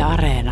Areena.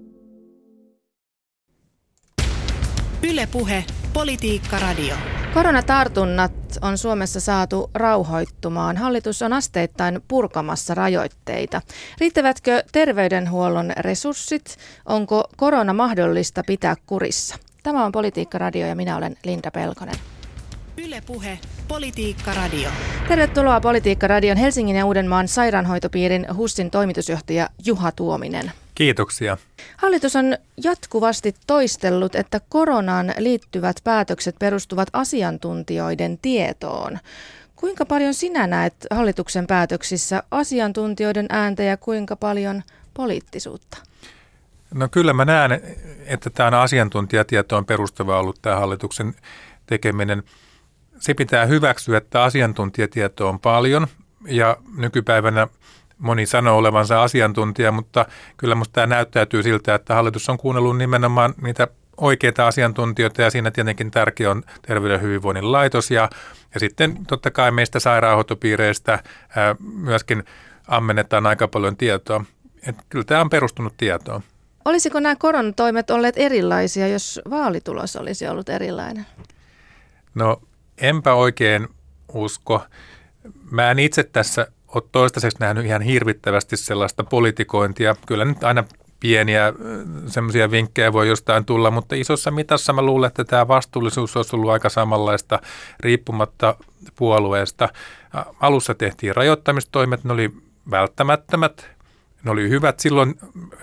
Yle Puhe, Politiikka Radio. Koronatartunnat on Suomessa saatu rauhoittumaan. Hallitus on asteittain purkamassa rajoitteita. Riittävätkö terveydenhuollon resurssit? Onko korona mahdollista pitää kurissa? Tämä on Politiikka Radio ja minä olen Linda Pelkonen. Yle Puhe, Politiikka Radio. Tervetuloa Politiikka Radion Helsingin ja Uudenmaan sairaanhoitopiirin HUSin toimitusjohtaja Juha Tuominen. Kiitoksia. Hallitus on jatkuvasti toistellut, että koronaan liittyvät päätökset perustuvat asiantuntijoiden tietoon. Kuinka paljon sinä näet hallituksen päätöksissä asiantuntijoiden ääntä ja kuinka paljon poliittisuutta? No kyllä mä näen, että tämä on asiantuntijatietoon perustuva ollut tämä hallituksen tekeminen. Se pitää hyväksyä, että asiantuntijatietoa on paljon ja nykypäivänä moni sanoo olevansa asiantuntija, mutta kyllä musta tämä näyttäytyy siltä, että hallitus on kuunnellut nimenomaan niitä oikeita asiantuntijoita ja siinä tietenkin tärkeä on Terveyden ja hyvinvoinnin laitos ja sitten totta kai meistä sairaanhoitopiireistä myöskin ammennetaan aika paljon tietoa. Että kyllä tämä on perustunut tietoon. Olisiko nämä koronatoimet olleet erilaisia, jos vaalitulos olisi ollut erilainen? No enpä oikein usko. Mä en itse tässä ole toistaiseksi nähnyt ihan hirvittävästi sellaista politikointia. Kyllä nyt aina pieniä semmoisia vinkkejä voi jostain tulla, mutta isossa mitassa mä luulen, että tämä vastuullisuus olisi ollut aika samanlaista riippumatta puolueesta. Alussa tehtiin rajoittamistoimet, ne oli välttämättömät, ne oli hyvät. Silloin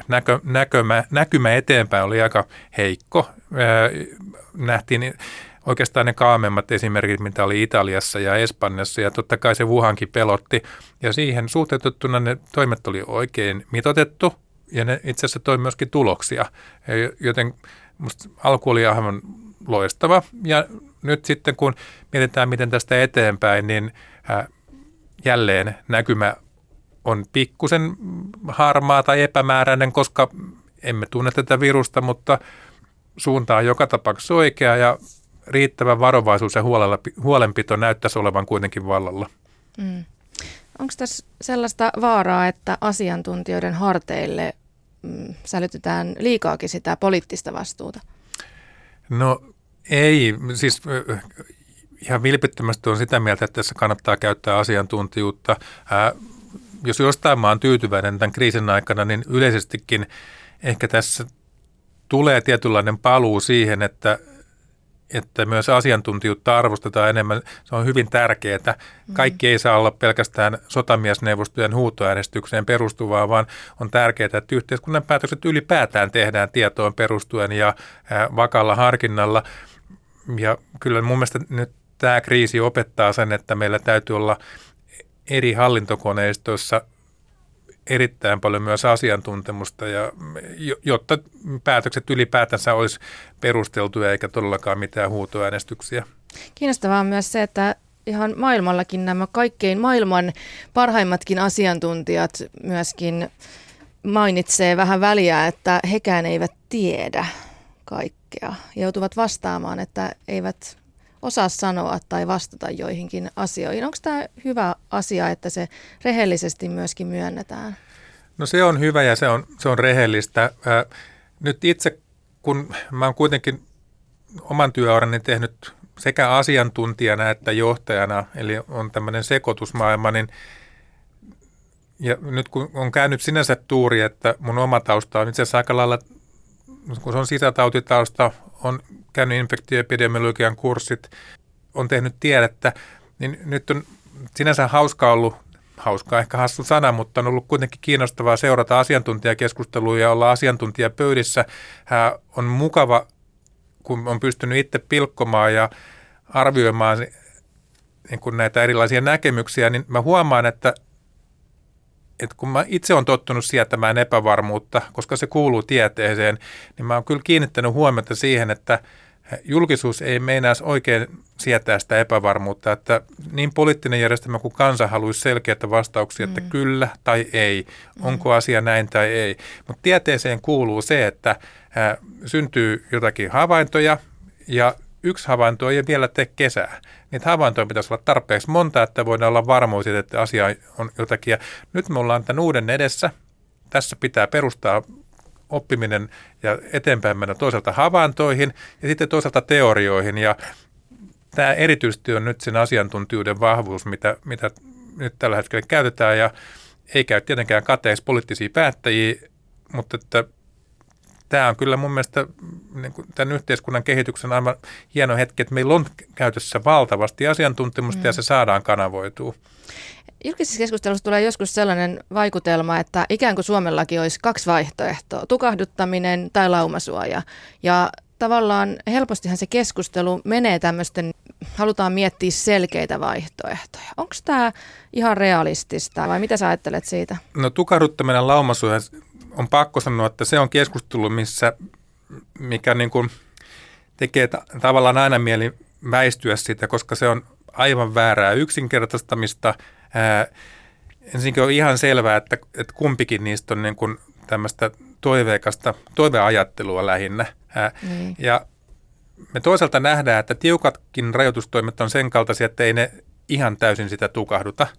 näkymä eteenpäin oli aika heikko. Nähtiin oikeastaan ne kaamemmat esimerkit, mitä oli Italiassa ja Espanjassa, ja totta kai se Wuhankin pelotti. Ja siihen suhteutettuna ne toimet oli oikein mitoitettu, ja ne itse asiassa toi myöskin tuloksia. Joten musta alku oli aivan loistava. Ja nyt sitten kun mietitään, miten tästä eteenpäin, niin jälleen näkymä on pikkusen harmaa tai epämääräinen, koska emme tunne tätä virusta, mutta suunta on joka tapauksessa oikea, ja riittävä varovaisuus ja huolenpito näyttäisi olevan kuitenkin vallalla. Onko tässä sellaista vaaraa, että asiantuntijoiden harteille sälytetään liikaakin sitä poliittista vastuuta? No ei, siis ihan vilpittömästi on sitä mieltä, että tässä kannattaa käyttää asiantuntijuutta. Jos jostain mä oon tyytyväinen tämän kriisin aikana, niin yleisestikin ehkä tässä tulee tietynlainen paluu siihen, että myös asiantuntijuutta arvostetaan enemmän. Se on hyvin tärkeää. Kaikki ei saa olla pelkästään sotamiesneuvostojen huutoäänestykseen perustuvaa, vaan on tärkeää, että yhteiskunnan päätökset ylipäätään tehdään tietoon perustuen ja vakalla harkinnalla. Ja kyllä mun mielestä nyt tämä kriisi opettaa sen, että meillä täytyy olla eri hallintokoneistoissa erittäin paljon myös asiantuntemusta, ja jotta päätökset ylipäätänsä olisi perusteltuja eikä todellakaan mitään huutoäänestyksiä. Kiinnostavaa on myös se, että ihan maailmallakin nämä kaikkein maailman parhaimmatkin asiantuntijat myöskin mainitsee vähän väliä, että hekään eivät tiedä kaikkea. Joutuvat vastaamaan, että eivät osaa sanoa tai vastata joihinkin asioihin. Onko tämä hyvä asia, että se rehellisesti myöskin myönnetään? No se on hyvä ja se on rehellistä. Nyt itse, kun mä oon kuitenkin oman työurani tehnyt sekä asiantuntijana että johtajana, eli on tämmöinen sekoitusmaailma, niin ja nyt kun on käynyt sinänsä tuuri, että mun oma tausta on itse asiassa aika lailla, kun se on sisätautitausta, on käynyt infektioepidemiologian kurssit, on tehnyt tiedettä, niin nyt on sinänsä hauskaa ehkä hassu sana, mutta on ollut kuitenkin kiinnostavaa seurata asiantuntijakeskusteluja ja olla asiantuntijapöydissä. On mukava, kun on pystynyt itse pilkkomaan ja arvioimaan niin kun näitä erilaisia näkemyksiä, niin mä huomaan, että kun mä itse olen tottunut sietämään epävarmuutta, koska se kuuluu tieteeseen, niin mä oon kyllä kiinnittänyt huomiota siihen, että julkisuus ei meinaisi oikein sietää sitä epävarmuutta, että niin poliittinen järjestelmä kuin kansa haluaisi selkeitä vastauksia, että kyllä tai ei, onko asia näin tai ei. Mutta tieteeseen kuuluu se, että syntyy jotakin havaintoja ja yksi havainto ei vielä tee kesää. Niitä havaintoja pitäisi olla tarpeeksi monta, että voidaan olla varmoja, että asia on jotakin. Ja nyt me ollaan tämän uuden edessä. Tässä pitää perustaa oppiminen ja eteenpäin mennä toisaalta havaintoihin ja sitten toisaalta teorioihin. Ja tämä erityisesti on nyt sen asiantuntijuuden vahvuus, mitä nyt tällä hetkellä käytetään ja ei käy tietenkään kateeksi poliittisia päättäjiä, mutta että tämä on kyllä mun mielestä niin kuin tämän yhteiskunnan kehityksen aivan hieno hetki, että meillä on käytössä valtavasti asiantuntemusta ja se saadaan kanavoitua. Julkisessa keskustelussa tulee joskus sellainen vaikutelma, että ikään kuin Suomellakin olisi kaksi vaihtoehtoa, tukahduttaminen tai laumasuoja. Ja tavallaan helpostihan se keskustelu menee tämmöisten, halutaan miettiä selkeitä vaihtoehtoja. Onko tämä ihan realistista vai mitä sä ajattelet siitä? No tukahduttaminen laumasuoja on pakko sanoa, että se on keskustelu, mikä niin kuin tekee tavallaan aina mieli väistyä siitä, koska se on aivan väärää yksinkertaistamista. Ensinnäkin on ihan selvää, että kumpikin niistä on niin kuin tämmöistä toiveajattelua lähinnä. Ja me toisaalta nähdään, että tiukatkin rajoitustoimet on sen kaltaisia, että ei ne ihan täysin sitä tukahduta.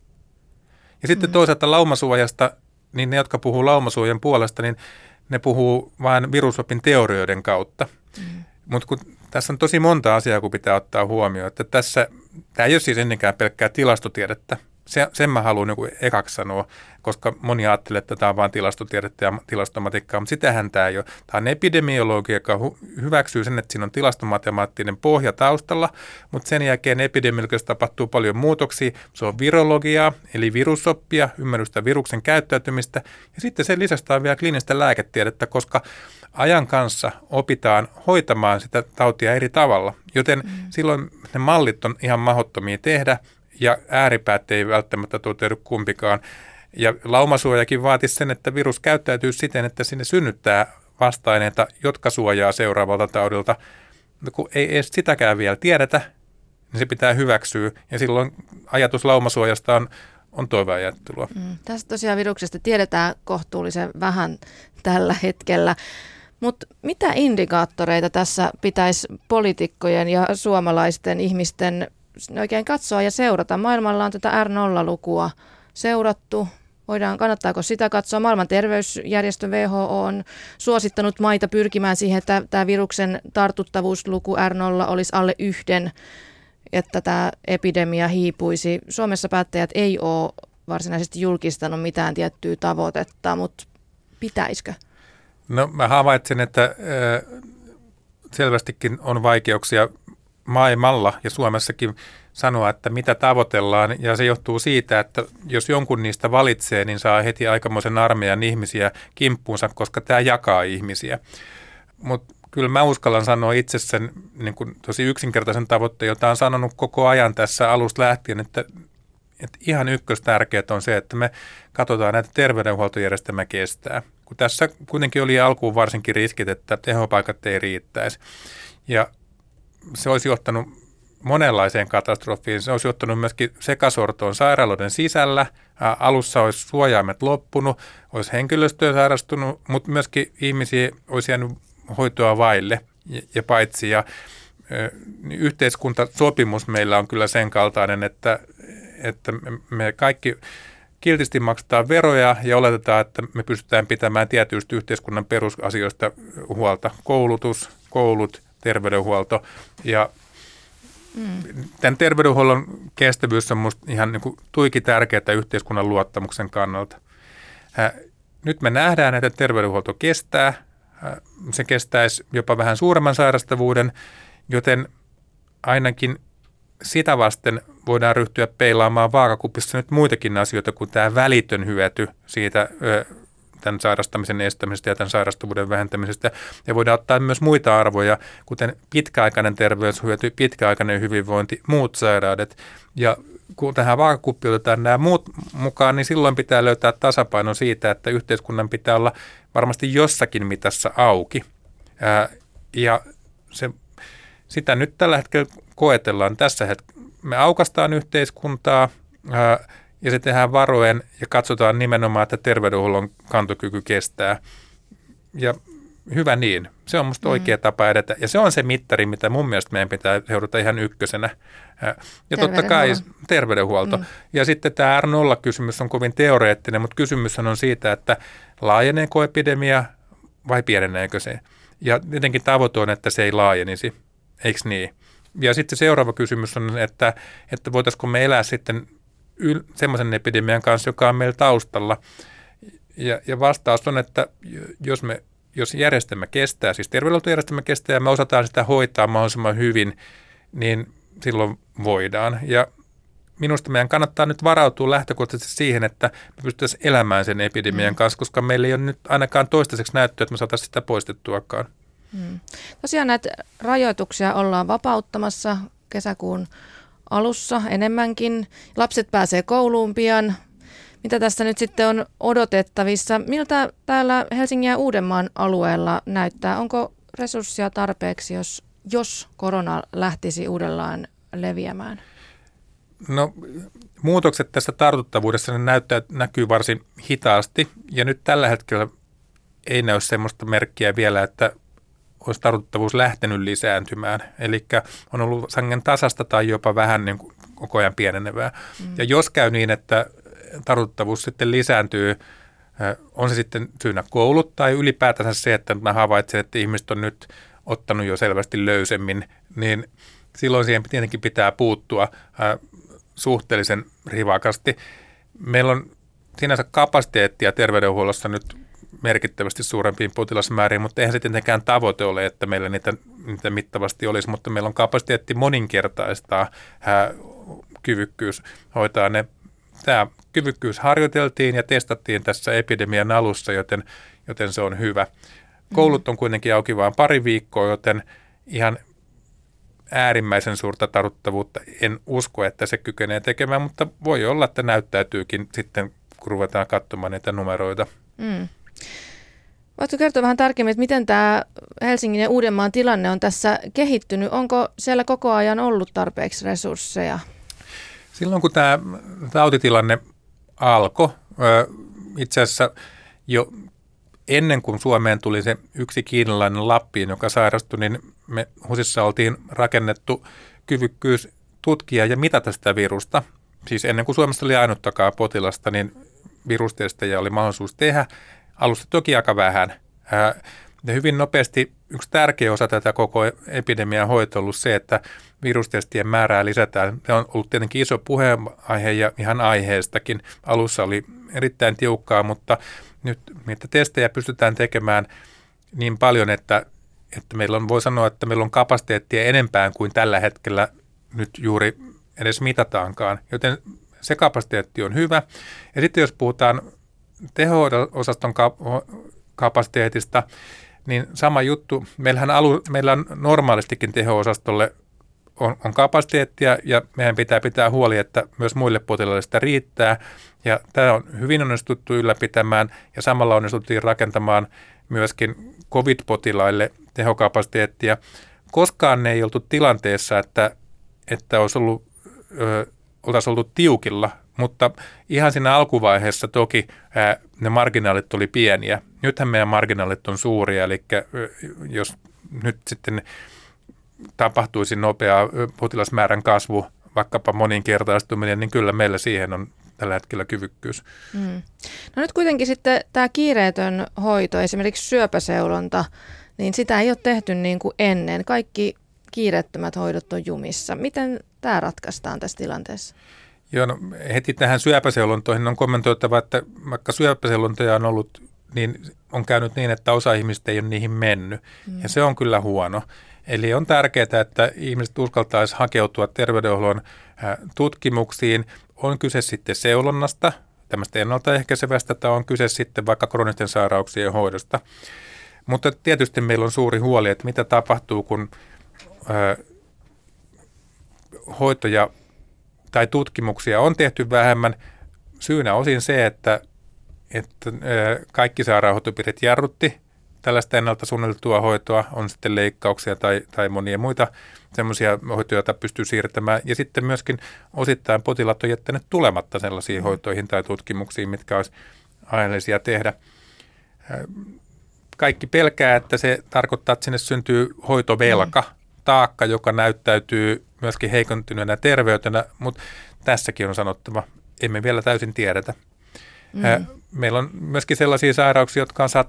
Ja sitten toisaalta laumasuojasta, niin ne, jotka puhuu laumasuojan puolesta, niin ne puhuu vain virusopin teorioiden kautta. Mutta kun tässä on tosi monta asiaa, kun pitää ottaa huomioon, että tämä ei ole siis ennenkään pelkkää tilastotiedettä. Sen mä haluan niin ekaksi sanoa, koska moni ajattelee, että tämä on vain tilastotiedettä ja tilastomatiikkaa, mutta sitähän tämä ei ole. Tämä on epidemiologia, joka hyväksyy sen, että siinä on tilastomatemaattinen pohja taustalla, mutta sen jälkeen epidemiologiassa tapahtuu paljon muutoksia. Se on virologiaa, eli virusoppia, ymmärrystä viruksen käyttäytymistä, ja sitten sen lisäksi on vielä kliinistä lääketiedettä, koska ajan kanssa opitaan hoitamaan sitä tautia eri tavalla, joten silloin ne mallit on ihan mahdottomia tehdä, ja ääripäät ei välttämättä toteudu kumpikaan. Ja laumasuojakin vaatisi sen, että virus käyttäytyy siten, että sinne synnyttää vasta-aineita, jotka suojaa seuraavalta taudilta. Mutta kun ei edes sitäkään vielä tiedetä, niin se pitää hyväksyä. Ja silloin ajatus laumasuojasta on toiveajattelua. Tästä tosiaan viruksesta tiedetään kohtuullisen vähän tällä hetkellä. Mutta mitä indikaattoreita tässä pitäisi poliitikkojen ja suomalaisten ihmisten oikein katsoa ja seurata? Maailmalla on tätä R0-lukua seurattu. Kannattaako sitä katsoa? Maailman terveysjärjestö WHO on suosittanut maita pyrkimään siihen, että tämä viruksen tartuttavuusluku R0 olisi alle 1, että tämä epidemia hiipuisi. Suomessa päättäjät ei ole varsinaisesti julkistanut mitään tiettyä tavoitetta, mutta pitäisikö? No mä havaitsen, että selvästikin on vaikeuksia maailmalla ja Suomessakin sanoa, että mitä tavoitellaan, ja se johtuu siitä, että jos jonkun niistä valitsee, niin saa heti aikamoisen armeijan ihmisiä kimppuunsa, koska tämä jakaa ihmisiä. Mutta kyllä mä uskallan sanoa itse sen niin kuin tosi yksinkertaisen tavoitteen, jota on sanonut koko ajan tässä alusta lähtien, että ihan ykköstärkeää on se, että me katsotaan, että terveydenhuoltojärjestelmä kestää. Kun tässä kuitenkin oli alkuun varsinkin riskit, että tehopaikat ei riittäisi. Ja se olisi johtanut monenlaiseen katastrofiin. Se olisi johtanut myöskin sekasortoon sairaaloiden sisällä. Alussa olisi suojaimet loppunut, olisi henkilöstöä sairastunut, mutta myöskin ihmisiä olisi jäänyt hoitoa vaille ja paitsi. Ja yhteiskuntasopimus meillä on kyllä sen kaltainen, että me kaikki kiltisti maksetaan veroja ja oletetaan, että me pystytään pitämään tietysti yhteiskunnan perusasioista huolta. Koulutus, koulut, terveydenhuolto ja tämän terveydenhuollon kestävyys on minusta ihan niin kuin tuiki tärkeää yhteiskunnan luottamuksen kannalta. Nyt me nähdään, että terveydenhuolto kestää. Se kestäisi jopa vähän suuremman sairastavuuden, joten ainakin sitä vasten voidaan ryhtyä peilaamaan vaakakupissa nyt muitakin asioita kuin tämä välitön hyöty siitä tämän sairastamisen estämisestä ja tämän sairastavuuden vähentämisestä. Ja voidaan ottaa myös muita arvoja, kuten pitkäaikainen terveyshyöty, pitkäaikainen hyvinvointi, muut sairaudet. Ja kun tähän vaakakuppiin otetaan nämä muut mukaan, niin silloin pitää löytää tasapaino siitä, että yhteiskunnan pitää olla varmasti jossakin mitassa auki. Ja sitä nyt tällä hetkellä koetellaan tässä hetkellä. Me aukastaan yhteiskuntaa ja se tehdään varoen ja katsotaan nimenomaan, että terveydenhuollon kantokyky kestää. Ja hyvä niin. Se on musta oikea tapa edetä. Ja se on se mittari, mitä mun mielestä meidän pitää seurata ihan ykkösenä. Ja totta kai terveydenhuolto. Ja sitten tämä R0-kysymys on kovin teoreettinen, mutta kysymys on siitä, että laajeneeko epidemia vai pieneneekö se? Ja tietenkin tavoite on, että se ei laajenisi, eikö niin? Ja sitten seuraava kysymys on, että voitaisiko me elää sitten semmoisen epidemian kanssa, joka on meillä taustalla. Ja vastaus on, että jos järjestelmä kestää, siis terveydenhuoltojärjestelmä kestää ja me osataan sitä hoitaa mahdollisimman hyvin, niin silloin voidaan. Ja minusta meidän kannattaa nyt varautua lähtökohtaisesti siihen, että me pystyttäisiin elämään sen epidemian kanssa, koska meillä ei ole nyt ainakaan toistaiseksi näyttöä, että me saataisiin sitä poistettuakaan. Tosiaan näitä rajoituksia ollaan vapauttamassa kesäkuun alussa enemmänkin. Lapset pääsee kouluun pian. Mitä tässä nyt sitten on odotettavissa? Miltä täällä Helsingin ja Uudenmaan alueella näyttää? Onko resursseja tarpeeksi, jos korona lähtisi uudellaan leviämään? No, muutokset tässä tartuttavuudessa näkyy varsin hitaasti ja nyt tällä hetkellä ei näy sellaista merkkiä vielä, että olisi tartuttavuus lähtenyt lisääntymään. Eli on ollut sangen tasasta tai jopa vähän niin kuin koko ajan pienenevää. Ja jos käy niin, että tartuttavuus sitten lisääntyy, on se sitten syynä koulut tai ylipäätänsä se, että mä havaitsen, että ihmiset on nyt ottanut jo selvästi löysemmin, niin silloin siihen tietenkin pitää puuttua suhteellisen rivakasti. Meillä on sinänsä kapasiteettia terveydenhuollossa nyt merkittävästi suurempiin potilasmääriin, mutta eihän se tietenkään tavoite ole, että meillä niitä mittavasti olisi, mutta meillä on kapasiteetti moninkertaistaa kyvykkyys hoitaa ne. Tämä kyvykkyys harjoiteltiin ja testattiin tässä epidemian alussa, joten se on hyvä. Koulut on kuitenkin auki vain pari viikkoa, joten ihan äärimmäisen suurta tartuttavuutta en usko, että se kykenee tekemään, mutta voi olla, että näyttäytyykin sitten, kun ruvetaan katsomaan niitä numeroita. Voitko kertoa vähän tarkemmin, että miten tämä Helsingin ja Uudenmaan tilanne on tässä kehittynyt? Onko siellä koko ajan ollut tarpeeksi resursseja? Silloin kun tämä tautitilanne alkoi, itse asiassa jo ennen kuin Suomeen tuli se yksi kiinalainen Lappiin, joka sairastui, niin me HUSissa oltiin rakennettu kyvykkyys tutkia ja mitata sitä virusta. Siis ennen kuin Suomessa oli ainuttakaan potilasta, niin virustestejä oli mahdollisuus tehdä. Alusta toki aika vähän. Ja hyvin nopeasti yksi tärkeä osa tätä koko epidemian hoitoa on ollut se, että virustestien määrää lisätään. Se on ollut tietenkin iso puheenaihe ja ihan aiheestakin. Alussa oli erittäin tiukkaa, mutta nyt niitä testejä pystytään tekemään niin paljon, että meillä on, voi sanoa, että meillä on kapasiteettia enempään kuin tällä hetkellä nyt juuri edes mitataankaan. Joten se kapasiteetti on hyvä. Ja sitten jos puhutaan teho-osaston kapasiteetista, niin sama juttu. Meillä on normaalistikin teho-osastolle on kapasiteettia ja meidän pitää huoli, että myös muille potilaille sitä riittää. Ja tämä on hyvin onnistuttu ylläpitämään ja samalla onnistuttiin rakentamaan myöskin COVID-potilaille tehokapasiteettia. Koskaan ne ei oltu tilanteessa, että oltaisiin oltu tiukilla, mutta ihan siinä alkuvaiheessa toki ne marginaalit oli pieniä. Nythän meidän marginaalit on suuria, eli jos nyt sitten tapahtuisi nopea potilasmäärän kasvu, vaikkapa moninkertaistuminen, niin kyllä meillä siihen on tällä hetkellä kyvykkyys. No nyt kuitenkin sitten tämä kiireetön hoito, esimerkiksi syöpäseulonta, niin sitä ei ole tehty niin kuin ennen. Kaikki kiireettömät hoidot on jumissa. Miten tämä ratkaistaan tässä tilanteessa? Joo, no heti tähän syöpäseulontoihin on kommentoitava, että vaikka syöpäseulontoja on ollut, niin on käynyt niin, että osa ihmistä ei ole niihin mennyt. Ja se on kyllä huono. Eli on tärkeää, että ihmiset uskaltaisi hakeutua terveydenhuollon tutkimuksiin. On kyse sitten seulonnasta, tämmöistä ennaltaehkäisevästä, tai on kyse sitten vaikka kroonisten sairauksien hoidosta. Mutta tietysti meillä on suuri huoli, että mitä tapahtuu, kun hoitoja tai tutkimuksia on tehty vähemmän. Syynä osin se, että kaikki sairaanhoitopiirit jarrutti tällaista ennalta suunniteltua hoitoa, on sitten leikkauksia tai monia muita semmoisia hoitoja, joita pystyy siirtämään. Ja sitten myöskin osittain potilaat on jättänyt tulematta sellaisiin hoitoihin tai tutkimuksiin, mitkä olisi aiheellisia tehdä. Kaikki pelkää, että se tarkoittaa, että sinne syntyy hoitovelka, taakka, joka näyttäytyy myöskin heikontyneenä terveytenä, mutta tässäkin on sanottava, emme vielä täysin tiedetä. Meillä on myöskin sellaisia sairauksia, jotka on saattanut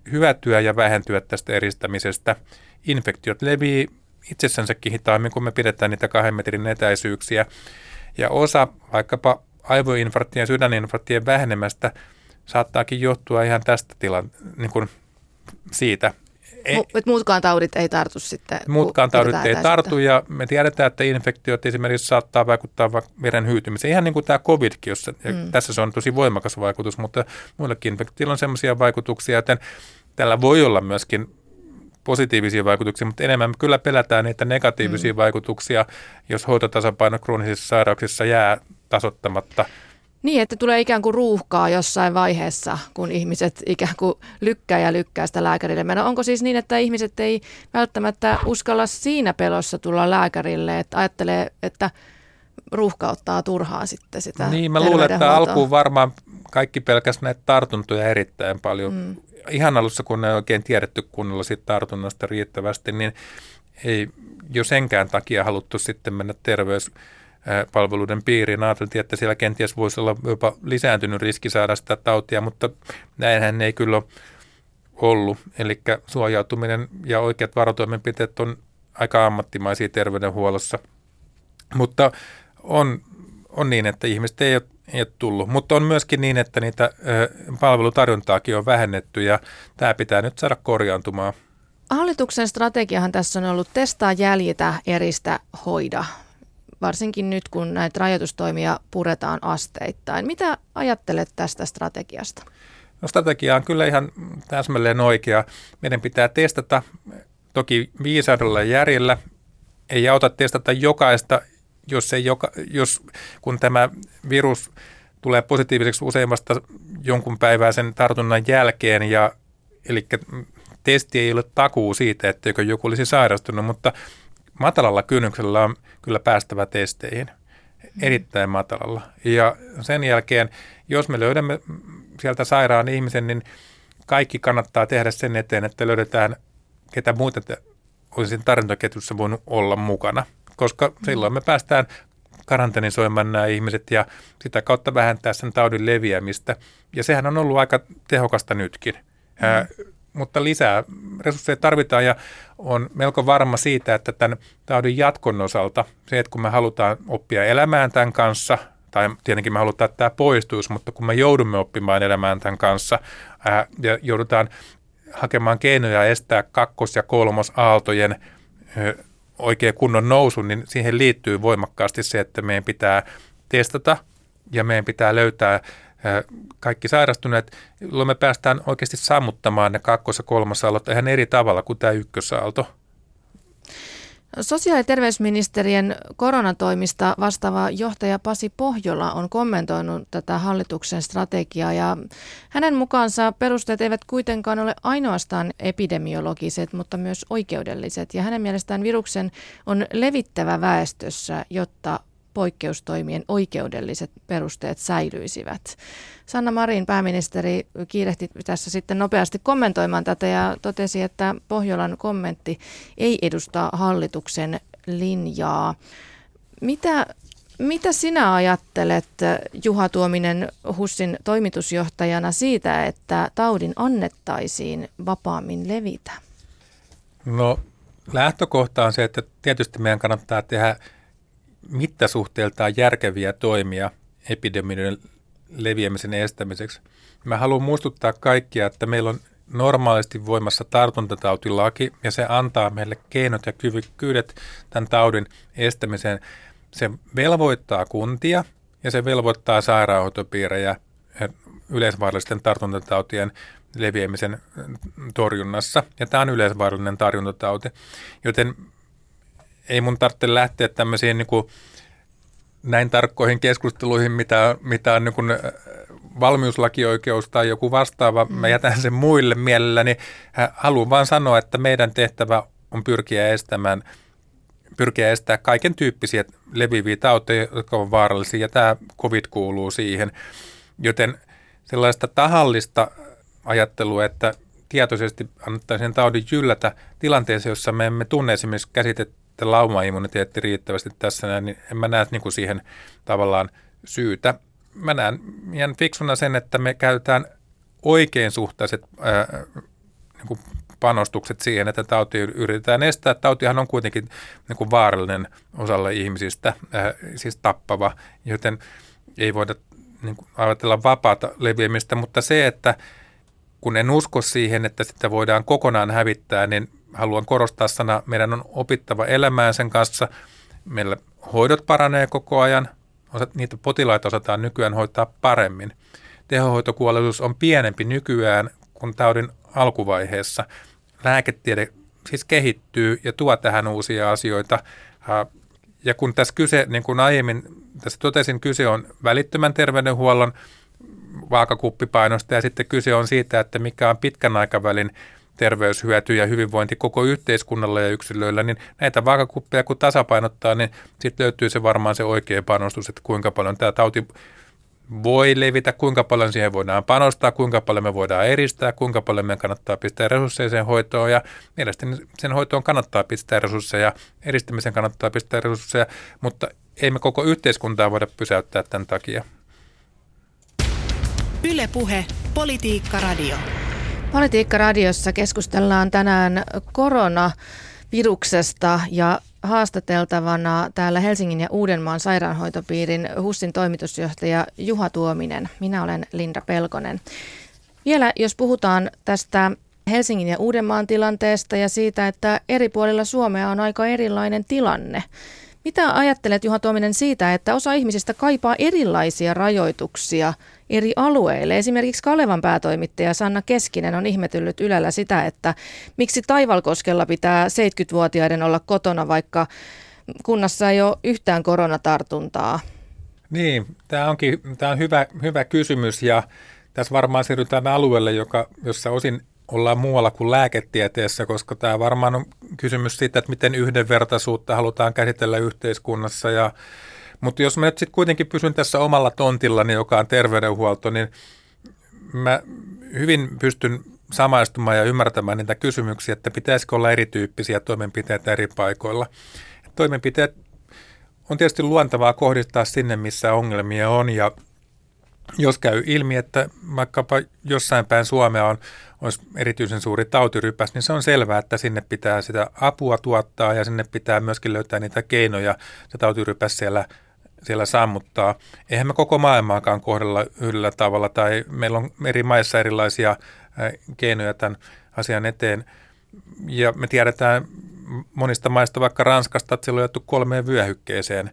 hyötyä ja vähentyä tästä eristämisestä. Infektiot levii itsessänsäkin hitaammin, kun me pidetään niitä 2 metrin etäisyyksiä. Ja osa vaikkapa aivoinfarktien ja sydäninfarktien vähenemästä saattaakin johtua ihan tästä niin kuin siitä. Muutkaan taudit ei tartu sitten. Muutkaan taudit ei tartu ja me tiedetään, että infektiot esimerkiksi saattaa vaikuttaa veren hyytymiseen. Ihan niin kuin tämä COVIDkin, jossa tässä se on tosi voimakas vaikutus, mutta muillekin infektioilla on sellaisia vaikutuksia, joten tällä voi olla myöskin positiivisia vaikutuksia, mutta enemmän me kyllä pelätään niitä negatiivisia vaikutuksia, jos hoitotasapaino kroonisissa sairauksissa jää tasoittamatta. Niin, että tulee ikään kuin ruuhkaa jossain vaiheessa, kun ihmiset ikään kuin lykkää sitä lääkärille mennä. Onko siis niin, että ihmiset ei välttämättä uskalla siinä pelossa tulla lääkärille, että ajattelee, että ruuhka ottaa turhaan sitten sitä Niin, mä luulen, että alkuun varmaan kaikki pelkästään näitä tartuntoja erittäin paljon. Ihan alussa, kun ei oikein tiedetty kunnolla siitä tartunnasta riittävästi, niin ei jo senkään takia haluttu sitten mennä terveyspalveluiden piiriin. Ajateltiin, että siellä kenties voisi olla jopa lisääntynyt riski saada sitä tautia, mutta näinhän ei kyllä ole ollut. Eli suojautuminen ja oikeat varotoimenpiteet on aika ammattimaisia terveydenhuollossa. Mutta on niin, että ihmiset ei ole tullut, mutta on myöskin niin, että niitä palvelutarjontaakin on vähennetty ja tämä pitää nyt saada korjaantumaan. Hallituksen strategiahan tässä on ollut testaa, jäljitä, eristä, hoida, varsinkin nyt kun näitä rajoitustoimia puretaan asteittain. Mitä ajattelet tästä strategiasta? No, strategia on kyllä ihan täsmälleen oikea. Meidän pitää testata toki viisaudella ja järjellä. Ei auta testata jokaista, jos kun tämä virus tulee positiiviseksi useimmasta jonkun päivää sen tartunnan jälkeen, eli testi ei ole takuu siitä, etteikö joku olisi sairastunut, mutta matalalla kynnyksellä on kyllä päästävä testeihin, erittäin matalalla. Ja sen jälkeen, jos me löydämme sieltä sairaan ihmisen, niin kaikki kannattaa tehdä sen eteen, että löydetään, ketä muuta olisi tartuntaketjussa voinut olla mukana, koska silloin me päästään karanteenisoimaan nämä ihmiset ja sitä kautta vähentää sen taudin leviämistä. Ja sehän on ollut aika tehokasta nytkin. Mutta lisää resursseja tarvitaan ja on melko varma siitä, että tämän taudin jatkon osalta se, että kun me halutaan oppia elämään tämän kanssa, tai tietenkin me halutaan, että tämä poistuisi, mutta kun me joudumme oppimaan elämään tämän kanssa ja joudutaan hakemaan keinoja estää 2- ja 3-aaltojen oikein kunnon nousun, niin siihen liittyy voimakkaasti se, että meidän pitää testata ja meidän pitää löytää kaikki sairastuneet, jolloin me päästään oikeasti sammuttamaan ne 2- ja 3-aallot ihan eri tavalla kuin tämä 1-aalto. Sosiaali- ja terveysministeriön koronatoimista vastaava johtaja Pasi Pohjola on kommentoinut tätä hallituksen strategiaa ja hänen mukaansa perusteet eivät kuitenkaan ole ainoastaan epidemiologiset, mutta myös oikeudelliset ja hänen mielestään viruksen on levittävä väestössä, jotta poikkeustoimien oikeudelliset perusteet säilyisivät. Sanna Marin, pääministeri, kiirehti tässä sitten nopeasti kommentoimaan tätä ja totesi, että Pohjolan kommentti ei edusta hallituksen linjaa. Mitä sinä ajattelet, Juha Tuominen, HUSin toimitusjohtajana siitä, että taudin annettaisiin vapaammin levitä? No, lähtökohta on se, että tietysti meidän kannattaa tehdä mittasuhteeltaan järkeviä toimia epidemian leviämisen estämiseksi. Mä haluan muistuttaa kaikkia, että meillä on normaalisti voimassa tartuntatautilaki ja se antaa meille keinot ja kyvykkyydet tämän taudin estämiseen. Se velvoittaa kuntia ja se velvoittaa sairaanhoitopiirejä yleisvaarallisten tartuntatautien leviämisen torjunnassa. Ja tämä on yleisvaarallinen tartuntatauti, joten ei mun tarvitse lähteä tämmöisiin niin kuin näin tarkkoihin keskusteluihin, mitä on niin kuin valmiuslakioikeus tai joku vastaava. Mä jätän sen muille mielelläni. Haluan vaan sanoa, että meidän tehtävä on pyrkiä estää kaiken tyyppisiä leviviä tauteja, jotka on vaarallisia, ja tämä COVID kuuluu siihen. Joten sellaista tahallista ajattelua, että tietoisesti annettaisiin taudin jyllätä tilanteessa, jossa me emme tunne esimerkiksi käsitettä laumaimmuniteetti riittävästi tässä, niin en mä näe niin kuin siihen tavallaan syytä. Mä näen ihan fiksuna sen, että me käytetään oikein suhtaiset niin kuin panostukset siihen, että tauti yritetään estää. Tautihan on kuitenkin niin kuin vaarallinen osalle ihmisistä, siis tappava, joten ei voida niin kuin ajatella vapaata leviämistä, mutta se, että kun en usko siihen, että sitä voidaan kokonaan hävittää, niin haluan korostaa sanaa, meidän on opittava elämään sen kanssa. Meillä hoidot paranee koko ajan, niitä potilaita osataan nykyään hoitaa paremmin. Tehohoitokuolleisuus on pienempi nykyään kuin taudin alkuvaiheessa. Lääketiede siis kehittyy ja tuo tähän uusia asioita. Ja kun tässä kyse, niin kuin aiemmin tässä totesin, kyse on välittömän terveydenhuollon vaakakuppipainosta ja sitten kyse on siitä, että mikä on pitkän aikavälin terveyshyöty ja hyvinvointi koko yhteiskunnalla ja yksilöillä, niin näitä vaakakuppeja kun tasapainottaa, niin sitten löytyy se varmaan se oikea panostus, että kuinka paljon tämä tauti voi levitä, kuinka paljon siihen voidaan panostaa, kuinka paljon me voidaan eristää, kuinka paljon meidän kannattaa pistää resursseja sen hoitoon ja mielestäni sen hoitoon kannattaa pistää resursseja, eristämisen kannattaa pistää resursseja, mutta ei me koko yhteiskuntaa voida pysäyttää tämän takia. Yle Puhe, Politiikka Radio. Politiikka Radiossa keskustellaan tänään koronaviruksesta ja haastateltavana täällä Helsingin ja Uudenmaan sairaanhoitopiirin HUSin toimitusjohtaja Juha Tuominen. Minä olen Linda Pelkonen. Vielä jos puhutaan tästä Helsingin ja Uudenmaan tilanteesta ja siitä, että eri puolilla Suomea on aika erilainen tilanne. Mitä ajattelet, Juha Tuominen, siitä, että osa ihmisistä kaipaa erilaisia rajoituksia eri alueille? Esimerkiksi Kalevan päätoimittaja Sanna Keskinen on ihmetellyt Ylellä sitä, että miksi Taivalkoskella pitää 70-vuotiaiden olla kotona, vaikka kunnassa ei ole yhtään koronatartuntaa. Niin, tämä on hyvä kysymys ja tässä varmaan siirrytään alueelle, jossa osin ollaan muualla kuin lääketieteessä, koska tämä varmaan on kysymys siitä, että miten yhdenvertaisuutta halutaan käsitellä yhteiskunnassa. Mutta jos mä nyt sitten kuitenkin pysyn tässä omalla tontillani, joka on terveydenhuolto, niin mä hyvin pystyn samaistumaan ja ymmärtämään niitä kysymyksiä, että pitäisikö olla erityyppisiä toimenpiteitä eri paikoilla. Toimenpiteet on tietysti luontevaa kohdistaa sinne, missä ongelmia on ja jos käy ilmi, että vaikkapa jossain päin Suomea olisi erityisen suuri tautirypäs, niin se on selvää, että sinne pitää sitä apua tuottaa ja sinne pitää myöskin löytää niitä keinoja se tautirypäs siellä sammuttaa. Eihän me koko maailmaakaan kohdella yhdellä tavalla tai meillä on eri maissa erilaisia keinoja tämän asian eteen. Ja me tiedetään monista maista, vaikka Ranskasta, että siellä on jaettu 3 vyöhykkeeseen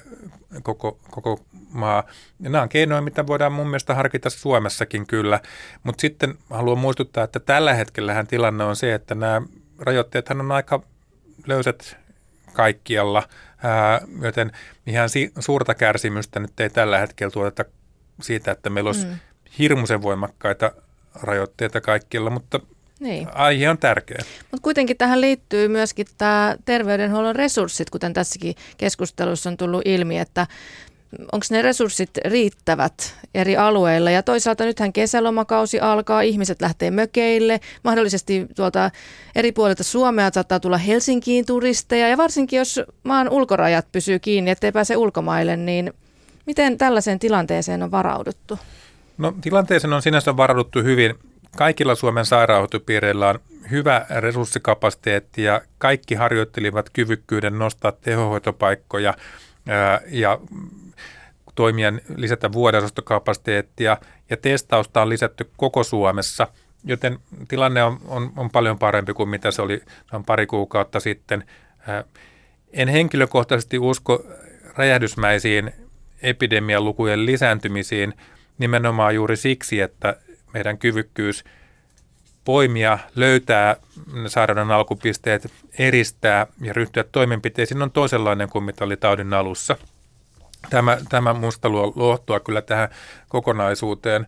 koko maa. Ja nämä on keinoja, mitä voidaan mun mielestä harkita Suomessakin kyllä, mutta sitten haluan muistuttaa, että tällä hetkellähän tilanne on se, että nämä rajoitteethan on aika löysät kaikkialla, joten ihan suurta kärsimystä nyt ei tällä hetkellä tuoteta siitä, että meillä olisi hirmuisen voimakkaita rajoitteita kaikkialla, mutta niin. Aihe on tärkeä. Mutta kuitenkin tähän liittyy myöskin tämä terveydenhuollon resurssit, kuten tässäkin keskustelussa on tullut ilmi, että onko ne resurssit riittävät eri alueilla. Ja toisaalta nythän kesälomakausi alkaa, ihmiset lähtee mökeille, mahdollisesti tuolta eri puolilta Suomea saattaa tulla Helsinkiin turisteja. Ja varsinkin jos maan ulkorajat pysyy kiinni, ettei pääse ulkomaille, niin miten tällaiseen tilanteeseen on varauduttu? No tilanteeseen on sinänsä varauduttu hyvin. Kaikilla Suomen sairaanhoitopiireillä on hyvä resurssikapasiteetti ja kaikki harjoittelivat kyvykkyyden nostaa tehohoitopaikkoja ja toimien lisätä vuodeosastokapasiteettia ja testausta on lisätty koko Suomessa, joten tilanne on paljon parempi kuin mitä se oli noin pari kuukautta sitten. En henkilökohtaisesti usko räjähdysmäisiin epidemialukujen lisääntymisiin nimenomaan juuri siksi, että meidän kyvykkyys poimia, löytää sairauden alkupisteet, eristää ja ryhtyä toimenpiteisiin on toisenlainen kuin mitä oli taudin alussa. Tämä minusta luo lohtua kyllä tähän kokonaisuuteen.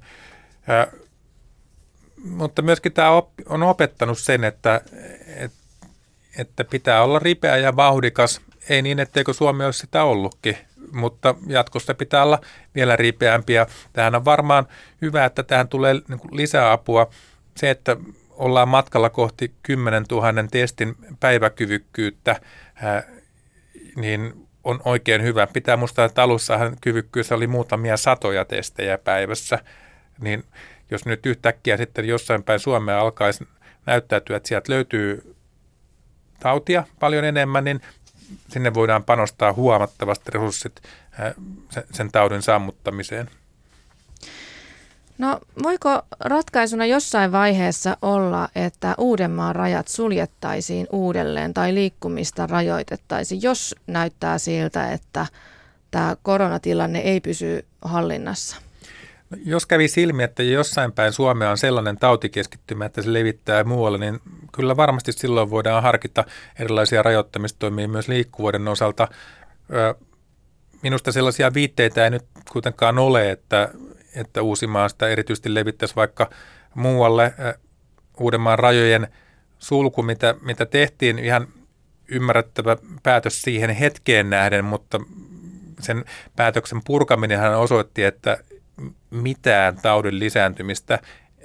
Mutta myöskin tämä on opettanut sen, että pitää olla ripeä ja vauhdikas. Ei niin, etteikö Suomi olisi sitä ollutkin, mutta jatkossa pitää olla vielä ripeämpiä. Tämähän on varmaan hyvä, että tähän tulee lisää apua. Se, että ollaan matkalla kohti 10 000 testin päiväkyvykkyyttä, niin on oikein hyvä. Pitää muistaa, että alussahan kyvykkyys oli muutamia satoja testejä päivässä, niin jos nyt yhtäkkiä sitten jossain päin Suomea alkaisi näyttäytyy, että sieltä löytyy tautia paljon enemmän, niin sinne voidaan panostaa huomattavasti resurssit sen taudin sammuttamiseen. No voiko ratkaisuna jossain vaiheessa olla, että Uudenmaan rajat suljettaisiin uudelleen tai liikkumista rajoitettaisiin, jos näyttää siltä, että tämä koronatilanne ei pysy hallinnassa? No, jos kävi silmi, että jossain päin Suomea on sellainen tautikeskittymä, että se levittää muualle, niin kyllä varmasti silloin voidaan harkita erilaisia rajoittamistoimia myös liikkuvuuden osalta. Minusta sellaisia viitteitä ei nyt kuitenkaan ole, että Uusimaa sitä erityisesti levittäisi vaikka muualle. Uudenmaan rajojen sulku, mitä tehtiin, ihan ymmärrettävä päätös siihen hetkeen nähden, mutta sen päätöksen purkaminenhan osoitti, että mitään taudin lisääntymistä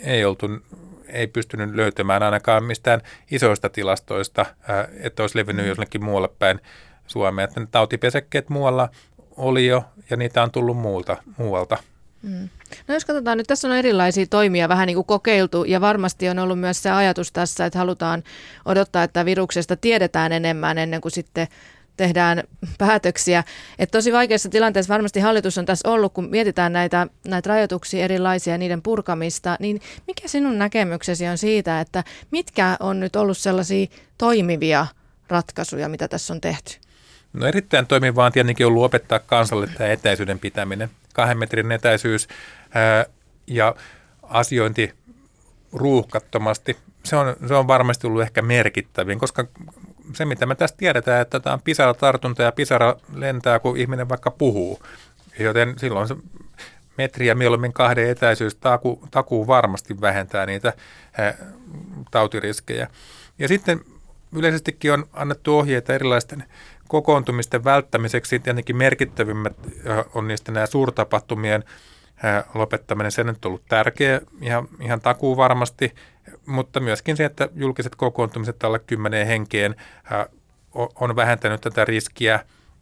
ei pystynyt löytämään ainakaan mistään isoista tilastoista, että olisi levinnyt jossakin muualle päin Suomea. Että ne tautipesäkkeet muualla oli jo ja niitä on tullut muualta. No jos katsotaan nyt, tässä on erilaisia toimia vähän niin kuin kokeiltu ja varmasti on ollut myös se ajatus tässä, että halutaan odottaa, että viruksesta tiedetään enemmän ennen kuin sitten tehdään päätöksiä. Että tosi vaikeassa tilanteessa varmasti hallitus on tässä ollut, kun mietitään näitä rajoituksia erilaisia ja niiden purkamista, niin mikä sinun näkemyksesi on siitä, että mitkä on nyt ollut sellaisia toimivia ratkaisuja, mitä tässä on tehty? No erittäin toimivaa on tietenkin ollut opettaa kansalle tämä etäisyyden pitäminen. 2 metrin etäisyys ja asiointi ruuhkattomasti. Se on varmasti ollut ehkä merkittävin, koska se mitä me tästä tiedetään, että tämä on pisaratartunta ja pisara lentää, kun ihminen vaikka puhuu. Joten silloin se metriä mieluummin 2 etäisyys takuu varmasti vähentää niitä tautiriskejä. Ja sitten yleisestikin on annettu ohjeita erilaisten kokoontumisten välttämiseksi. Tietenkin merkittävimmät on niistä nämä suurtapahtumien lopettaminen. Se on nyt ollut tärkeä, ihan takuu varmasti, mutta myöskin se, että julkiset kokoontumiset alle 10 henkeen on vähentänyt tätä riskiä.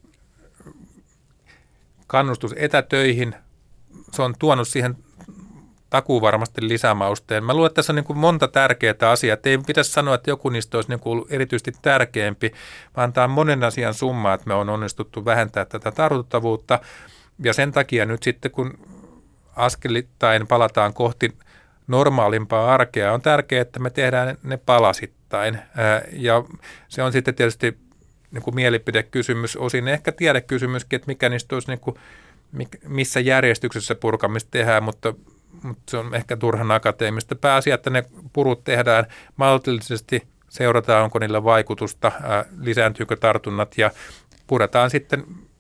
Kannustus etätöihin, se on tuonut siihen takuu varmasti lisämausteen. Mä luulen, että tässä on niin kuin monta tärkeää asiaa. Että ei pitäisi sanoa, että joku niistä olisi niin kuin ollut erityisesti tärkeämpi, vaan tämä on monen asian summa, että me on onnistuttu vähentää tätä tartuttavuutta. Ja sen takia nyt sitten, kun askelittain palataan kohti normaalimpaa arkea, on tärkeää, että me tehdään ne palasittain. Ja se on sitten tietysti niin kuin mielipidekysymys, osin ehkä tiedekysymyskin, että mikä niistä olisi, niin kuin, missä järjestyksessä purkamista tehdään, mutta se on ehkä turhan akateemista. Pääasia, että ne purut tehdään maltillisesti, seurataan, onko niillä vaikutusta, lisääntyykö tartunnat ja puretaan sitten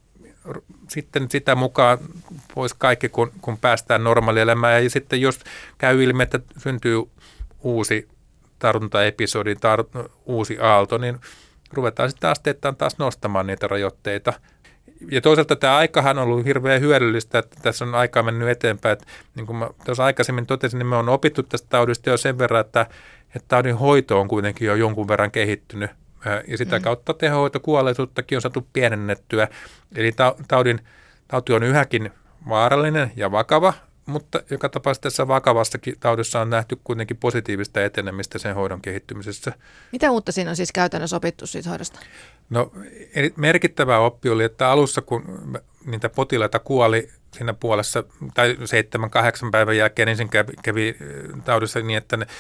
sitä mukaan pois kaikki, kun päästään normaalielämään. Ja sitten jos käy ilmi, että syntyy uusi tartuntaepisodi, uusi aalto, niin ruvetaan sitten asteittain taas nostamaan niitä rajoitteita. Ja toisaalta tämä aikahan on ollut hirveän hyödyllistä, että tässä on aikaa mennyt eteenpäin. Että, niin kuin mä tuossa aikaisemmin totesin, niin me on opittu tästä taudista jo sen verran, että taudin hoito on kuitenkin jo jonkun verran kehittynyt. Ja sitä kautta tehohoitokuolleisuuttakin on saatu pienennettyä. Eli tauti on yhäkin vaarallinen ja vakava, mutta joka tapauksessa tässä vakavassakin taudissa on nähty kuitenkin positiivista etenemistä sen hoidon kehittymisessä. Mitä uutta siinä on siis käytännössä opittu siitä hoidosta? No merkittävä oppi oli, että alussa kun niitä potilaita kuoli siinä puolessa tai 7-8 päivän jälkeen ensin kävi taudissa niin, että ne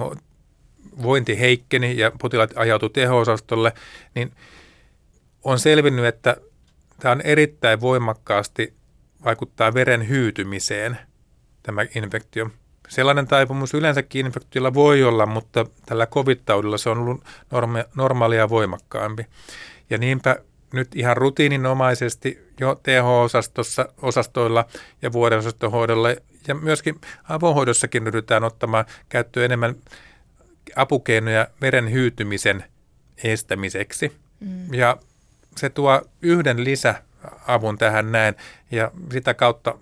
vointi heikkeni ja potilaat ajautui teho-osastolle, niin on selvinnyt, että tämä on erittäin voimakkaasti vaikuttaa veren hyytymiseen, tämä infektio. Sellainen taipumus yleensäkin infektiolla voi olla, mutta tällä covid-taudilla se on ollut normaalia voimakkaampi. Ja niinpä nyt ihan rutiininomaisesti jo TH-osastoilla ja vuodeosastohoidolla ja myöskin avohoidossakin ryhdytään ottamaan käyttöön enemmän apukeinoja veren hyytymisen estämiseksi. Ja se tuo yhden lisäavun tähän näin ja sitä kautta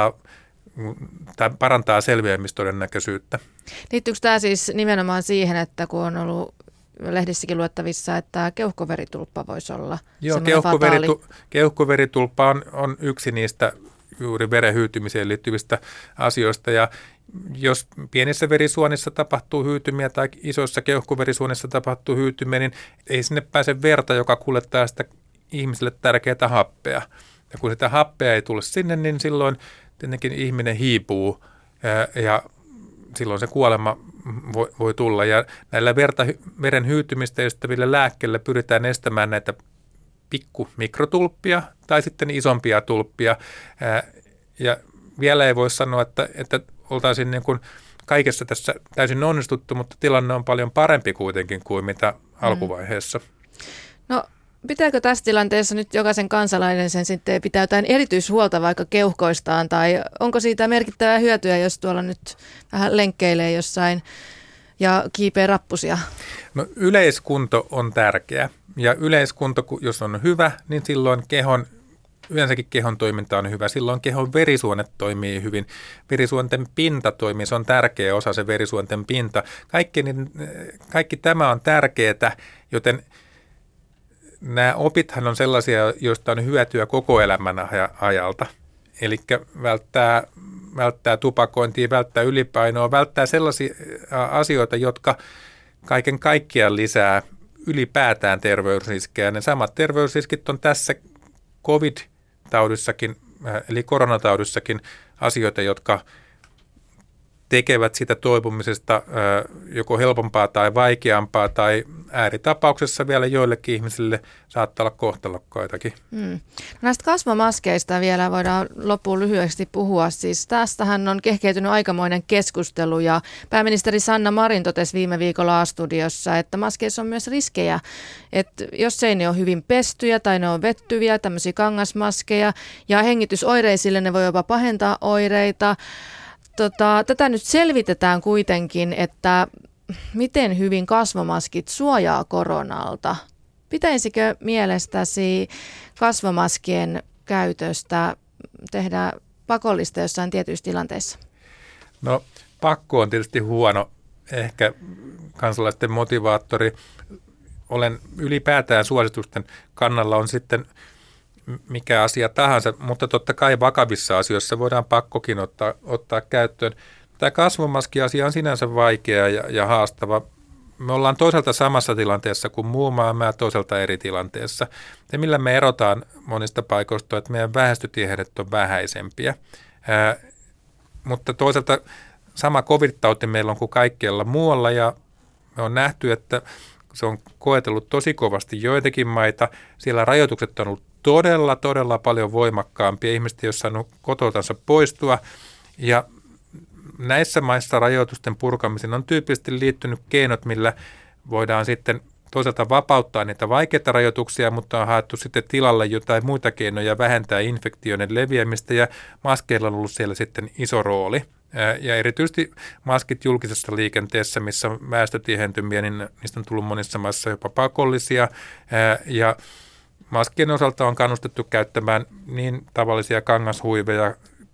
parantaa selviämistodennäköisyyttä. Liittyykö tämä siis nimenomaan siihen, että kun on ollut lehdissäkin luettavissa, että keuhkoveritulppa voisi olla keuhkoveritulppa on yksi niistä juuri veren hyytymiseen liittyvistä asioista jos pienissä verisuonissa tapahtuu hyytymiä tai isoissa keuhkoverisuonissa tapahtuu hyytymiä, niin ei sinne pääse verta, joka kuljettaa sitä ihmiselle tärkeää happea. Ja kun sitä happea ei tule sinne, niin silloin tietenkin ihminen hiipuu ja silloin se kuolema voi tulla. Ja näillä veren hyytymistä estävillä lääkkeillä pyritään estämään näitä mikrotulppia tai sitten isompia tulppia. Ja vielä ei voi sanoa, että oltaisiin niin kuin kaikessa tässä täysin onnistuttu, mutta tilanne on paljon parempi kuitenkin kuin mitä alkuvaiheessa. No, pitääkö tässä tilanteessa nyt jokaisen kansalainen sen sitten pitää jotain erityishuolta vaikka keuhkoistaan, tai onko siitä merkittävää hyötyä, jos tuolla nyt vähän lenkkeilee jossain ja kiipee rappusia? No, yleiskunto on tärkeä, ja yleiskunto, jos on hyvä, niin silloin yleensäkin kehon toiminta on hyvä. Silloin kehon verisuonet toimii hyvin. Verisuonten pinta toimii, se on tärkeä osa se verisuonten pinta. Kaikki tämä on tärkeää, joten nämä opithan on sellaisia, joista on hyötyä koko elämän ajalta. Eli välttää tupakointia, välttää ylipainoa, välttää sellaisia asioita, jotka kaiken kaikkiaan lisää ylipäätään terveysriskejä. Ne samat terveysriskit on tässä COVID-taudissakin, eli koronataudissakin asioita, jotka tekevät sitä toipumisesta joko helpompaa tai vaikeampaa, tai ääritapauksessa vielä joillekin ihmisille saattaa olla kohtalokkaitakin. No, näistä kasvomaskeista vielä voidaan loppuun lyhyesti puhua. Siis tästähän on kehkeytynyt aikamoinen keskustelu, ja pääministeri Sanna Marin totesi viime viikolla A-studiossa, että maskeissa on myös riskejä. Että jos ei ne ole hyvin pestyjä tai ne on vettyviä, tämmöisiä kangasmaskeja, ja hengitysoireisille ne voi jopa pahentaa oireita. Tätä nyt selvitetään kuitenkin, että miten hyvin kasvomaskit suojaa koronalta. Pitäisikö mielestäsi kasvomaskien käytöstä tehdä pakollista jossain tietyissä tilanteissa? No, pakko on tietysti huono ehkä kansalaisten motivaattori. Olen ylipäätään suositusten kannalla, on sitten mikä asia tahansa, mutta totta kai vakavissa asioissa voidaan pakkokin ottaa käyttöön. Tämä kasvomaski-asia on sinänsä vaikea ja haastava. Me ollaan toisaalta samassa tilanteessa kuin muu maailma ja toisaalta eri tilanteessa. Se, millä me erotaan monista paikoista, on, että meidän väestötiehedet on vähäisempiä. Mutta toisaalta sama covid-tauti meillä on kuin kaikkialla muualla, ja me on nähty, että se on koetellut tosi kovasti joitakin maita. Siellä rajoitukset on ollut todella paljon voimakkaampia. Ihmiset ei ole saanut kototansa poistua, ja näissä maissa rajoitusten purkamiseen on tyypillisesti liittynyt keinot, millä voidaan sitten toisaalta vapauttaa niitä vaikeita rajoituksia, mutta on haettu sitten tilalle jotain muita keinoja vähentää infektioiden leviämistä, ja maskeilla on ollut siellä sitten iso rooli. Ja erityisesti maskit julkisessa liikenteessä, missä on väestötihentymiä, niin niistä on tullut monissa maissa jopa pakollisia, ja maskien osalta on kannustettu käyttämään niin tavallisia kangashuiveja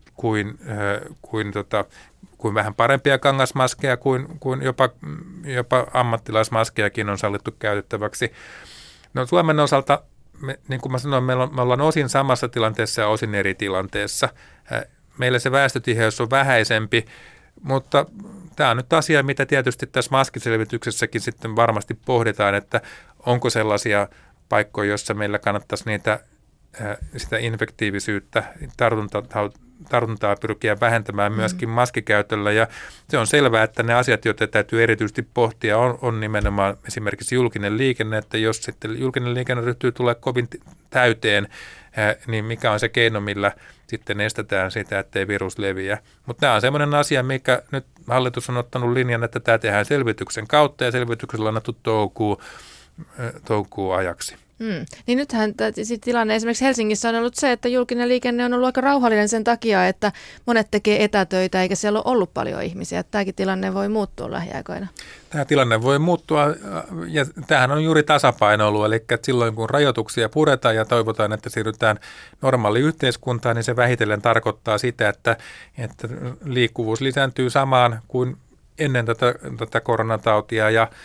kuin vähän parempia kangasmaskeja, kuin jopa ammattilaismaskejakin on sallittu käytettäväksi. No, Suomen osalta, niin kuin mä sanoin, me ollaan osin samassa tilanteessa ja osin eri tilanteessa. Meillä se väestötiheys on vähäisempi, mutta tämä on nyt asia, mitä tietysti tässä maskiselvityksessäkin sitten varmasti pohditaan, että onko sellaisia paikkoja, joissa meillä kannattaisi sitä infektiivisyyttä, tartuntaa pyrkiä vähentämään myöskin maskikäytöllä. Ja se on selvää, että ne asiat, joita täytyy erityisesti pohtia, on nimenomaan esimerkiksi julkinen liikenne, että jos sitten julkinen liikenne ryhtyy tulemaan kovin täyteen, niin mikä on se keino, millä sitten estetään sitä, ettei virus leviä. Mutta tämä on semmoinen asia, mikä nyt hallitus on ottanut linjan, että tämä tehdään selvityksen kautta, ja selvityksellä on annettu toukokuun ajaksi. Niin nythän tilanne esimerkiksi Helsingissä on ollut se, että julkinen liikenne on ollut aika rauhallinen sen takia, että monet tekee etätöitä eikä siellä ole ollut paljon ihmisiä. Tämäkin tilanne voi muuttua lähiaikoina. Tämä tilanne voi muuttua, ja tämähän on juuri tasapainoilu, eli silloin kun rajoituksia puretaan ja toivotaan, että siirrytään normaaliin yhteiskuntaan, niin se vähitellen tarkoittaa sitä, että liikkuvuus lisääntyy samaan kuin ennen tätä koronatautia, ja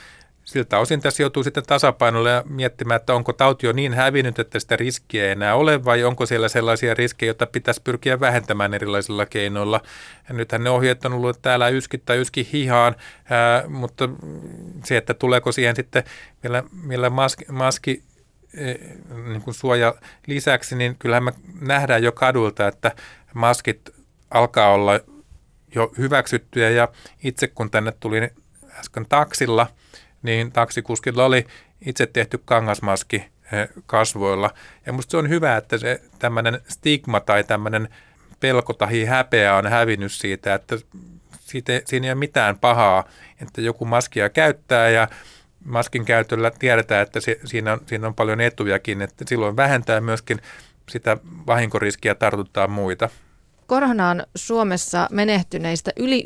siltä osin tässä joutuu sitten tasapainolle ja miettimään, että onko tauti jo niin hävinnyt, että sitä riskiä ei enää ole, vai onko siellä sellaisia riskejä, joita pitäisi pyrkiä vähentämään erilaisilla keinoilla. Ja nythän ne ohjeet on ollut, että täällä yski tai yski hihaan, mutta se, että tuleeko siihen sitten vielä maski niin kuin suoja lisäksi, niin kyllähän me nähdään jo kadulta, että maskit alkaa olla jo hyväksyttyjä, ja itse kun tänne tuli äsken taksilla, niin taksikuskilla oli itse tehty kangasmaski kasvoilla. Ja musta se on hyvä, että se tämmöinen stigma tai tämmöinen pelko tai häpeä on hävinnyt siitä, että siinä ei ole mitään pahaa, että joku maskia käyttää ja maskin käytöllä tiedetään, että siinä on paljon etujakin, että silloin vähentää myöskin sitä vahinkoriskiä, tartuttaa muita. Koronaan Suomessa menehtyneistä yli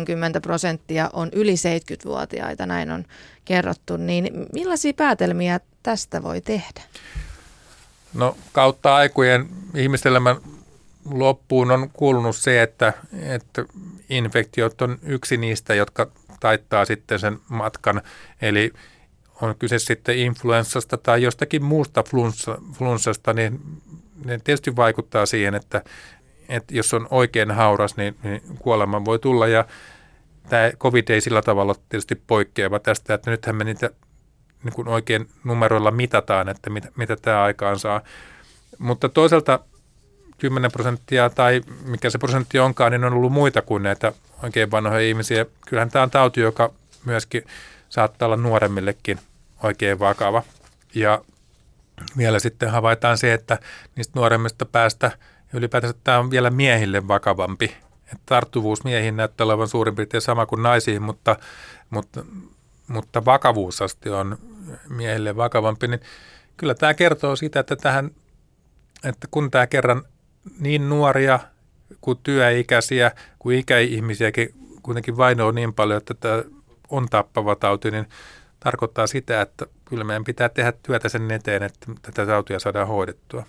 90% on yli 70-vuotiaita, näin on kerrottu. Niin millaisia päätelmiä tästä voi tehdä? No kautta aikojen ihmiselämän loppuun on kuulunut se, että infektiot on yksi niistä, jotka taittaa sitten sen matkan. Eli on kyse sitten influenssasta tai jostakin muusta flunssasta, niin ne tietysti vaikuttaa siihen, että jos on oikein hauras, niin kuolema voi tulla, ja tämä COVID ei sillä tavalla tietysti poikkeava tästä, että nythän me niitä niin kuin oikein numeroilla mitataan, että mitä tämä aikaan saa. Mutta toisaalta 10% tai mikä se prosentti onkaan, niin on ollut muita kuin näitä oikein vanhoja ihmisiä. Kyllähän tämä on tauti, joka myöskin saattaa olla nuoremmillekin oikein vakava. Ja vielä sitten havaitaan se, että niistä nuoremmista päästä ylipäätänsä tämä on vielä miehille vakavampi. Että tarttuvuus miehiin näyttää olevan suurin piirtein sama kuin naisiin, mutta vakavuusaste on miehille vakavampi. Niin kyllä tämä kertoo sitä, että kun tämä kerran niin nuoria kuin työikäisiä kuin ikäihmisiäkin kuitenkin vainoo niin paljon, että tämä on tappava tauti, niin tarkoittaa sitä, että kyllä meidän pitää tehdä työtä sen eteen, että tätä tautia saadaan hoidettua.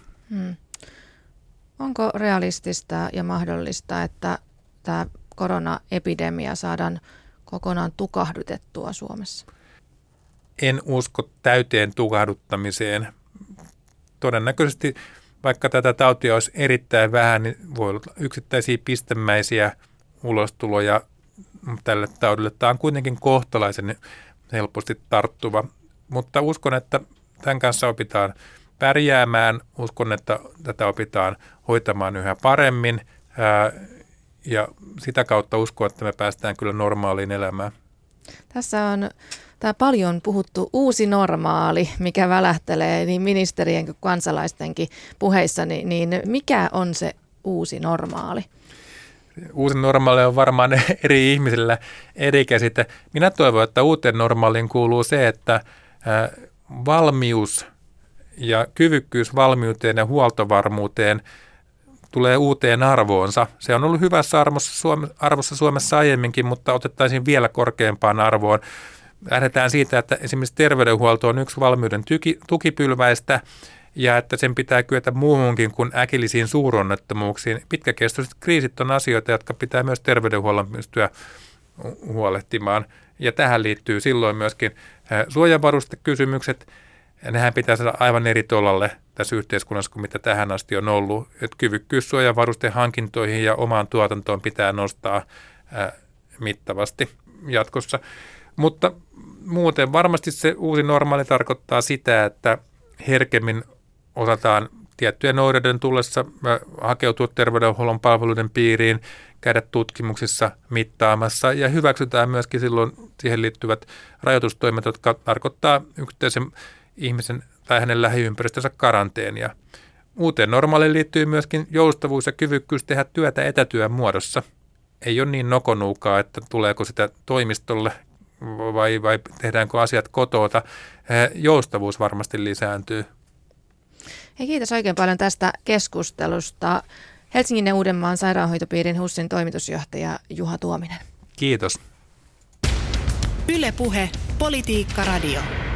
Onko realistista ja mahdollista, että tämä koronaepidemia saadaan kokonaan tukahdutettua Suomessa? En usko täyteen tukahduttamiseen. Todennäköisesti, vaikka tätä tautia olisi erittäin vähän, niin voi olla yksittäisiä pistemäisiä ulostuloja tälle taudille. Tämä on kuitenkin kohtalaisen helposti tarttuva, mutta uskon, että tämän kanssa opitaan pärjäämään. Uskon, että tätä opitaan hoitamaan yhä paremmin ja sitä kautta uskon, että me päästään kyllä normaaliin elämään. Tässä on tämä paljon puhuttu uusi normaali, mikä välähtelee niin ministerien kuin kansalaistenkin puheissa, niin mikä on se uusi normaali? Uusi normaali on varmaan eri ihmisillä eri käsite. Minä toivon, että uuteen normaaliin kuuluu se, että valmius ja kyvykkyys valmiuteen ja huoltovarmuuteen tulee uuteen arvoonsa. Se on ollut hyvässä arvossa Suomessa aiemminkin, mutta otettaisiin vielä korkeampaan arvoon. Lähdetään siitä, että esimerkiksi terveydenhuolto on yksi valmiuden tukipylväistä ja että sen pitää kyetä muuhunkin kuin äkillisiin suuronnettomuuksiin. Pitkäkestoiset kriisit on asioita, jotka pitää myös terveydenhuollon pystyä huolehtimaan. Ja tähän liittyy silloin myöskin suojavarustekysymykset. Ja nehän pitää saada aivan eri tolalle tässä yhteiskunnassa kuin mitä tähän asti on ollut. Että kyvykkyys suojavarustehankintoihin ja omaan tuotantoon pitää nostaa mittavasti jatkossa. Mutta muuten varmasti se uusi normaali tarkoittaa sitä, että herkemmin osataan tiettyjen oireiden tullessa hakeutua terveydenhuollon palveluiden piiriin, käydä tutkimuksissa mittaamassa ja hyväksytään myöskin silloin siihen liittyvät rajoitustoimet, jotka tarkoittaa yksittäisen ihmisen tai hänen lähiympäristönsä karanteenia. Uuteen normaaliin liittyy myöskin joustavuus ja kyvykkyys tehdä työtä etätyön muodossa. Ei ole niin nokonuukaa, että tuleeko sitä toimistolle vai tehdäänkö asiat kotota. Joustavuus varmasti lisääntyy. Hei, kiitos oikein paljon tästä keskustelusta. Helsingin ja Uudenmaan sairaanhoitopiirin HUSin toimitusjohtaja Juha Tuominen. Kiitos. Yle Puhe, Politiikka Radio.